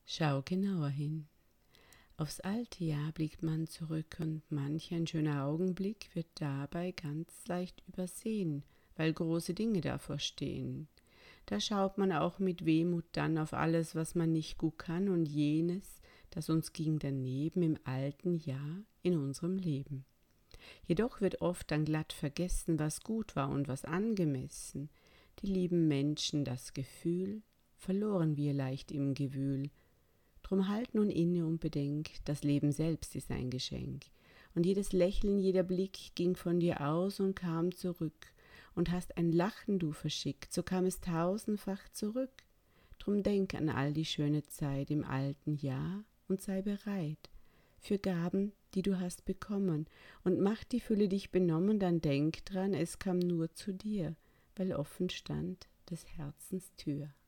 Schau genauer hin. Aufs alte Jahr blickt man zurück und manch ein schöner Augenblick wird dabei ganz leicht übersehen, weil große Dinge davor stehen. Da schaut man auch mit Wehmut dann auf alles, was man nicht gut kann und jenes, das uns ging daneben im alten Jahr in unserem Leben. Jedoch wird oft dann glatt vergessen, was gut war und was angemessen. Die lieben Menschen, das Gefühl, verloren wir leicht im Gewühl. Drum halt nun inne und bedenk, das Leben selbst ist ein Geschenk. Und jedes Lächeln, jeder Blick ging von dir aus und kam zurück. Und hast ein Lachen du verschickt, so kam es tausendfach zurück. Drum denk an all die schöne Zeit im alten Jahr und sei bereit für Gaben, die du hast bekommen. Und macht die Fülle dich benommen, dann denk dran, es kam nur zu dir, weil offen stand des Herzens Tür.